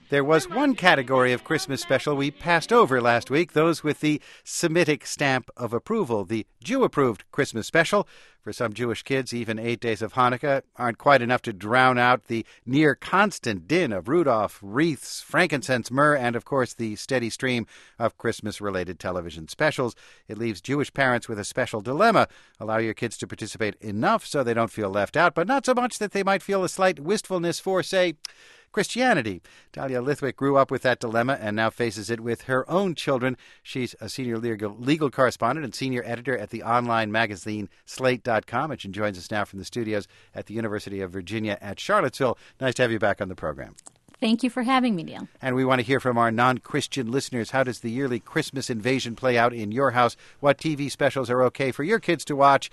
There was one category of Christmas special we passed over last week, those with the Semitic stamp of approval, the Jew-approved Christmas special. For some Jewish kids, even 8 days of Hanukkah aren't quite enough to drown out the near-constant din of Rudolph, wreaths, frankincense, myrrh, and, of course, the steady stream of Christmas-related television specials. It leaves Jewish parents with a special dilemma. Allow your kids to participate enough so they don't feel left out, but not so much that they might feel a slight wistfulness for, say, Christianity. Dahlia Lithwick grew up with that dilemma and now faces it with her own children. She's a senior legal correspondent and senior editor at the online magazine Slate.com, and she joins us now from the studios at the University of Virginia at Charlottesville. Nice to have you back on the program. Thank you for having me, Neil. And we want to hear from our non-Christian listeners. How does the yearly Christmas invasion play out in your house? What TV specials are okay for your kids to watch?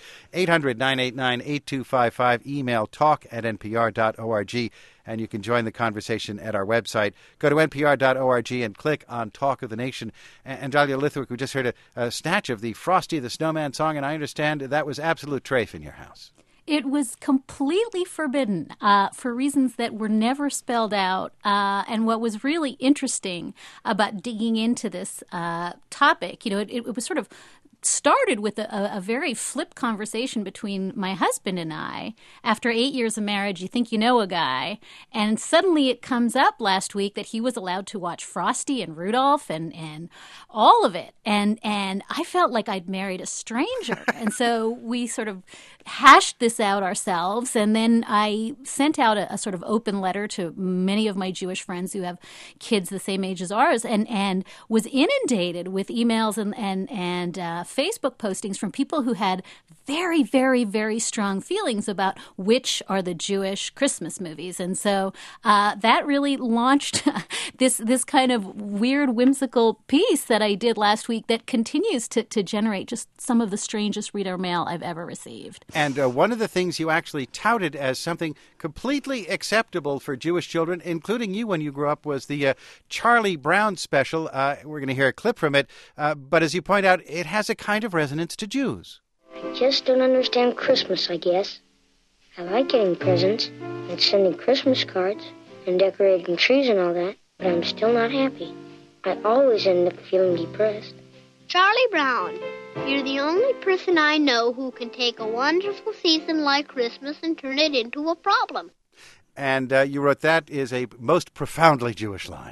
800-989-8255. Email talk@npr.org. And you can join the conversation at our website. Go to npr.org and click on Talk of the Nation. And Dahlia Lithwick, we just heard a snatch of the Frosty the Snowman song, and I understand that was absolute trafe in your house. It was completely forbidden for reasons that were never spelled out. And what was really interesting about digging into this topic, it was sort of started with a very flip conversation between my husband and I. After 8 years of marriage, you think you know a guy, and suddenly it comes up last week that he was allowed to watch Frosty and Rudolph and all of it. And I felt like I'd married a stranger. And so we sort of hashed this out ourselves, and then I sent out a sort of open letter to many of my Jewish friends who have kids the same age as ours, and was inundated with emails and Facebook postings from people who had very, very, very strong feelings about which are the Jewish Christmas movies. And so that really launched this kind of weird, whimsical piece that I did last week that continues to generate just some of the strangest reader mail I've ever received. And one of the things you actually touted as something completely acceptable for Jewish children, including you when you grew up, was the Charlie Brown special. We're going to hear a clip from it. But as you point out, it has a kind of resonance to Jews. I just don't understand Christmas, I guess. I like getting presents and sending Christmas cards and decorating trees and all that, but I'm still not happy. I always end up feeling depressed. Charlie Brown, you're the only person I know who can take a wonderful season like Christmas and turn it into a problem. And you wrote that is a most profoundly Jewish line.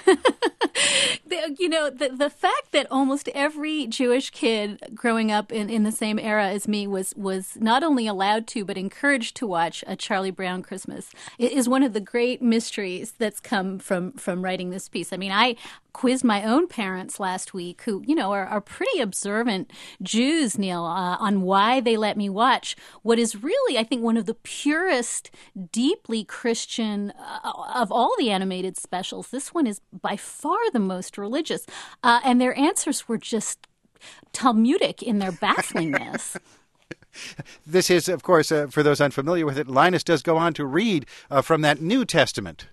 The fact that almost every Jewish kid growing up in the same era as me was not only allowed to but encouraged to watch a Charlie Brown Christmas is one of the great mysteries that's come from writing this piece. I mean, I quizzed my own parents last week who, are pretty observant Jews, Neil, on why they let me watch what is really, I think, one of the purest, deeply Christian of all the animated specials. This one is by far the most religious. And their answers were just Talmudic in their bafflingness. This is, of course, for those unfamiliar with it, Linus does go on to read from that New Testament.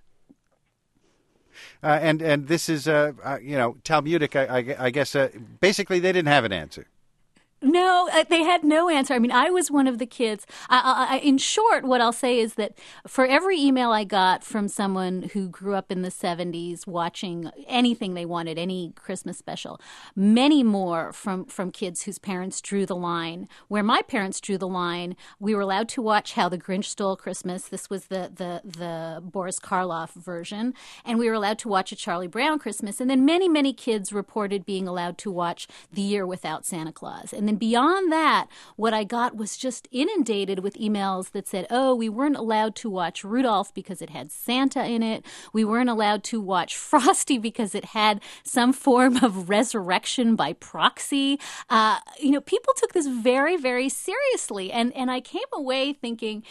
And this is, Talmudic, I guess, basically they didn't have an answer. No, they had no answer. I mean, I was one of the kids. In short, what I'll say is that for every email I got from someone who grew up in the 70s watching anything they wanted, any Christmas special, many more from kids whose parents drew the line. Where my parents drew the line, we were allowed to watch How the Grinch Stole Christmas. This was the Boris Karloff version. And we were allowed to watch A Charlie Brown Christmas. And then many, many kids reported being allowed to watch The Year Without Santa Claus. And then beyond that, what I got was just inundated with emails that said, we weren't allowed to watch Rudolph because it had Santa in it. We weren't allowed to watch Frosty because it had some form of resurrection by proxy. People took this very, very seriously. And I came away thinking,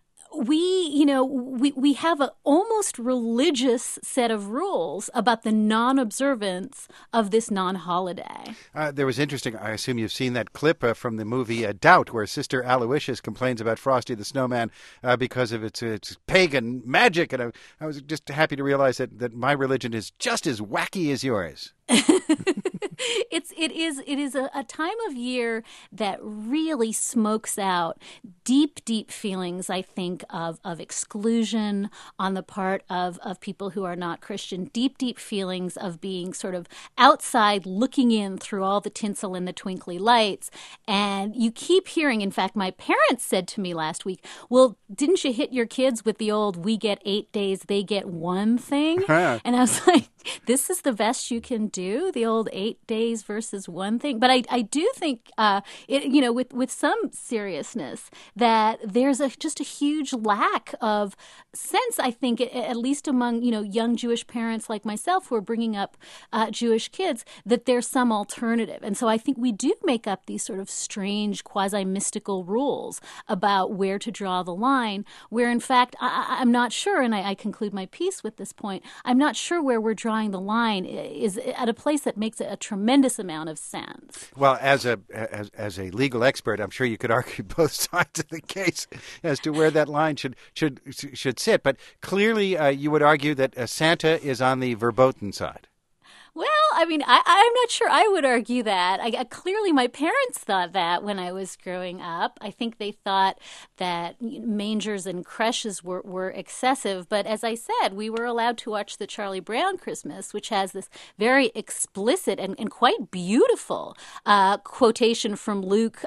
we have an almost religious set of rules about the non-observance of this non-holiday. There was interesting, I assume you've seen that clip from the movie Doubt, where Sister Aloysius complains about Frosty the Snowman because of its pagan magic. And I was just happy to realize that my religion is just as wacky as yours. It is a time of year that really smokes out deep feelings, I think, of exclusion on the part of people who are not Christian, deep feelings of being sort of outside looking in through all the tinsel and the twinkly lights. And you keep hearing, in fact, my parents said to me last week, well, didn't you hit your kids with the old we get 8 days, they get one thing? And I was like, this is the best you can do, the old 8 days versus one thing. But I do think, with some seriousness, that there's just a huge lack of sense, I think, at least among, young Jewish parents like myself who are bringing up Jewish kids, that there's some alternative. And so I think we do make up these sort of strange, quasi-mystical rules about where to draw the line, where, in fact, I'm not sure, and I conclude my piece with this point, I'm not sure where we're drawing the line is at a place that makes a tremendous amount of sense. Well, as a legal expert, I'm sure you could argue both sides of the case as to where that line should sit. But clearly, you would argue that Santa is on the verboten side. Well, I mean, I'm not sure I would argue that. Clearly, my parents thought that when I was growing up. I think they thought that mangers and creches were excessive. But as I said, we were allowed to watch the Charlie Brown Christmas, which has this very explicit and quite beautiful quotation from Luke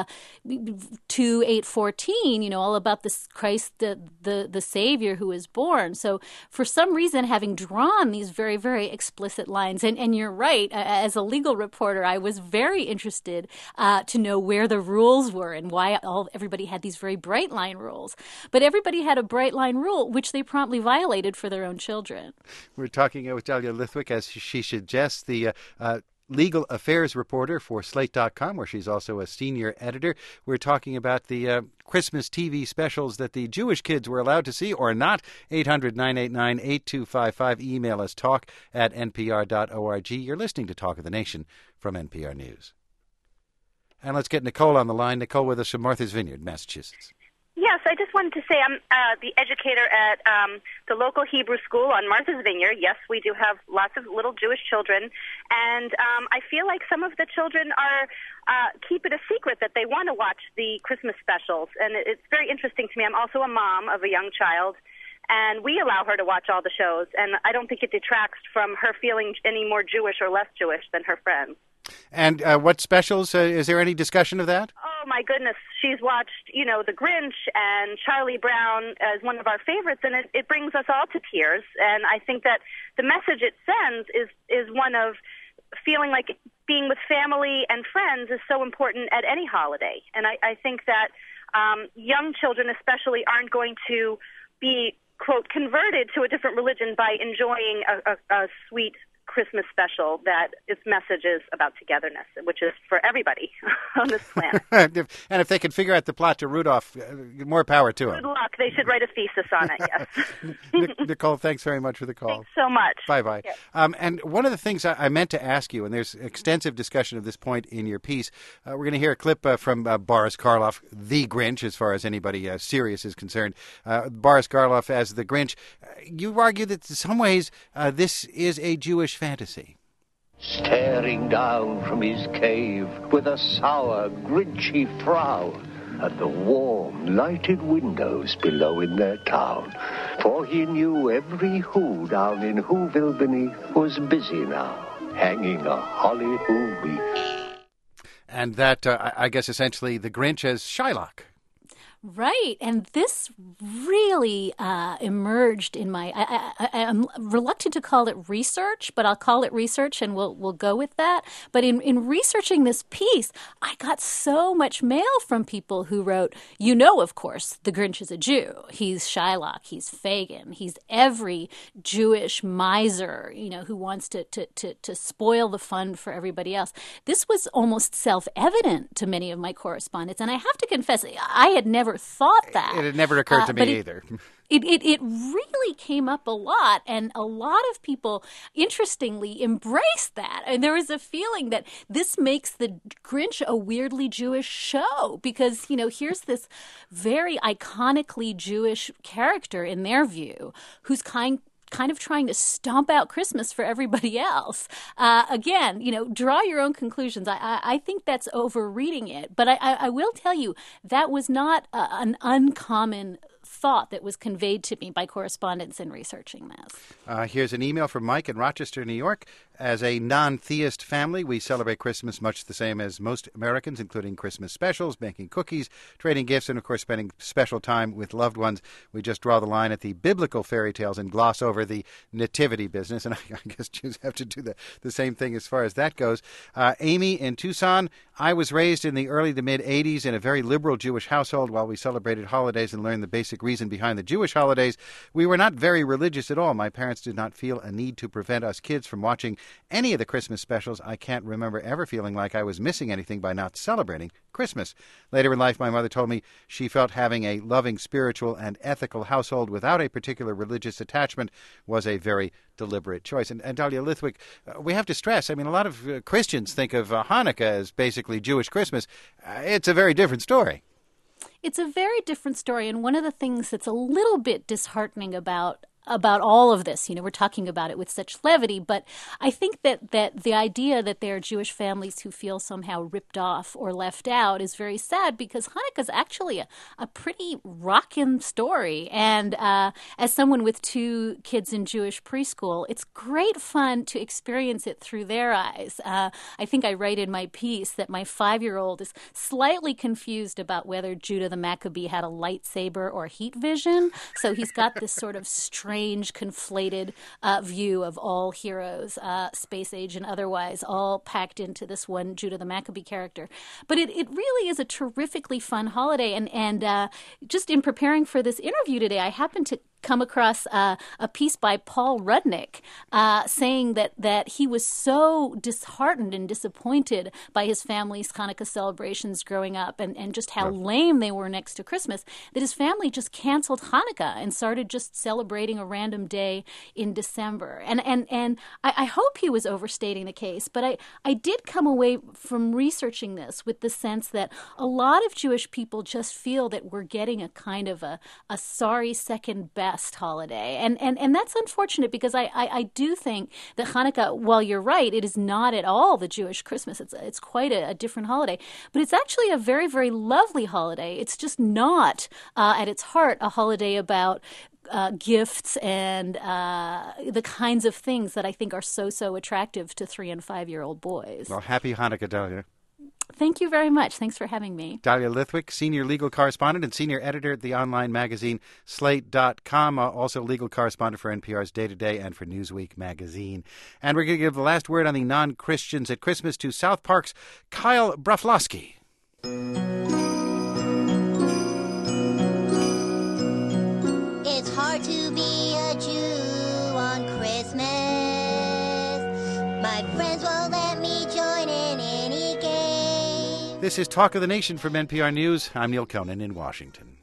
2:8-14, all about this Christ, the Savior who is born. So for some reason, having drawn these very, very explicit lines, and you're right, as a legal reporter, I was very interested to know where the rules were and why everybody had these very bright line rules. But everybody had a bright line rule, which they promptly violated for their own children. We're talking with Dahlia Lithwick, as she suggests, the legal affairs reporter for Slate.com, where she's also a senior editor. We're talking about the Christmas TV specials that the Jewish kids were allowed to see or not. 800-989-8255. Email us talk@npr.org. You're listening to Talk of the Nation from NPR News. And let's get Nicole on the line. Nicole with us from Martha's Vineyard, Massachusetts. Yes, I just wanted to say I'm the educator at the local Hebrew school on Martha's Vineyard. Yes, we do have lots of little Jewish children, and I feel like some of the children are keep it a secret that they want to watch the Christmas specials, and it's very interesting to me. I'm also a mom of a young child, and we allow her to watch all the shows, and I don't think it detracts from her feeling any more Jewish or less Jewish than her friends. And what specials? Is there any discussion of that? Oh, my goodness. She's watched, The Grinch and Charlie Brown as one of our favorites, and it brings us all to tears. And I think that the message it sends is one of feeling like being with family and friends is so important at any holiday. And I think that young children especially aren't going to be, quote, converted to a different religion by enjoying a sweet Christmas special that its message is about togetherness, which is for everybody on this planet. And if they can figure out the plot to Rudolph, more power to them. Good luck. They should write a thesis on it, yes. Nicole, thanks very much for the call. Thanks so much. Bye-bye. Yes. And one of the things I meant to ask you, and there's extensive discussion of this point in your piece, we're going to hear a clip from Boris Karloff, the Grinch, as far as anybody serious is concerned. Boris Karloff as the Grinch. You argue that in some ways this is a Jewish fantasy. Staring down from his cave with a sour, grinchy frown at the warm, lighted windows below in their town. For he knew every who down in Whoville beneath was busy now, hanging a holly who wreath. And that, I guess, essentially the Grinch as Shylock. Right, and this really emerged in my. I'm reluctant to call it research, but I'll call it research, and we'll go with that. But in researching this piece, I got so much mail from people who wrote, of course, the Grinch is a Jew. He's Shylock. He's Fagin. He's every Jewish miser, who wants to spoil the fun for everybody else. This was almost self-evident to many of my correspondents, and I have to confess, I had never thought that. It had never occurred to me either. It really came up a lot, and a lot of people, interestingly, embraced that. And there was a feeling that this makes the Grinch a weirdly Jewish show because, here's this very iconically Jewish character in their view who's kind kind of trying to stomp out Christmas for everybody else. Again, draw your own conclusions. I think that's overreading it. But I will tell you, that was not an uncommon thought that was conveyed to me by correspondents in researching this. Here's an email from Mike in Rochester, New York. As a non-theist family, we celebrate Christmas much the same as most Americans, including Christmas specials, making cookies, trading gifts, and, of course, spending special time with loved ones. We just draw the line at the biblical fairy tales and gloss over the nativity business, and I guess Jews have to do the same thing as far as that goes. Amy in Tucson, I was raised in the early to mid-'80s in a very liberal Jewish household. While we celebrated holidays and learned the basic reason behind the Jewish holidays, we were not very religious at all. My parents did not feel a need to prevent us kids from watching any of the Christmas specials. I can't remember ever feeling like I was missing anything by not celebrating Christmas. Later in life, my mother told me she felt having a loving, spiritual, and ethical household without a particular religious attachment was a very deliberate choice. And Dahlia Lithwick, we have to stress, a lot of Christians think of Hanukkah as basically Jewish Christmas. It's a very different story. It's a very different story, and one of the things that's a little bit disheartening about all of this, we're talking about it with such levity, but I think that the idea that there are Jewish families who feel somehow ripped off or left out is very sad, because Hanukkah is actually a pretty rockin' story. And as someone with 2 kids in Jewish preschool, it's great fun to experience it through their eyes. I think I write in my piece that my 5-year-old is slightly confused about whether Judah the Maccabee had a lightsaber or heat vision, so he's got this sort of strange, conflated view of all heroes, space age and otherwise, all packed into this one Judah the Maccabee character. But it really is a terrifically fun holiday. And just in preparing for this interview today, I happened to come across a piece by Paul Rudnick saying that he was so disheartened and disappointed by his family's Hanukkah celebrations growing up and just how lame they were next to Christmas, that his family just canceled Hanukkah and started just celebrating a random day in December. And I hope he was overstating the case, but I did come away from researching this with the sense that a lot of Jewish people just feel that we're getting a kind of a sorry second best holiday. And that's unfortunate, because I do think that Hanukkah, while you're right, it is not at all the Jewish Christmas. It's quite a different holiday. But it's actually a very, very lovely holiday. It's just not, at its heart, a holiday about gifts and the kinds of things that I think are so attractive to 3- and 5-year-old boys. Well, happy Hanukkah, Dahlia. Thank you very much. Thanks for having me. Dahlia Lithwick, senior legal correspondent and senior editor at the online magazine Slate.com, also legal correspondent for NPR's Day to Day and for Newsweek magazine. And we're going to give the last word on the non-Christians at Christmas to South Park's Kyle Broflovsky. It's hard to be a Jew on Christmas. My friends won't let me join in any game. This is Talk of the Nation from NPR News. I'm Neil Conan in Washington.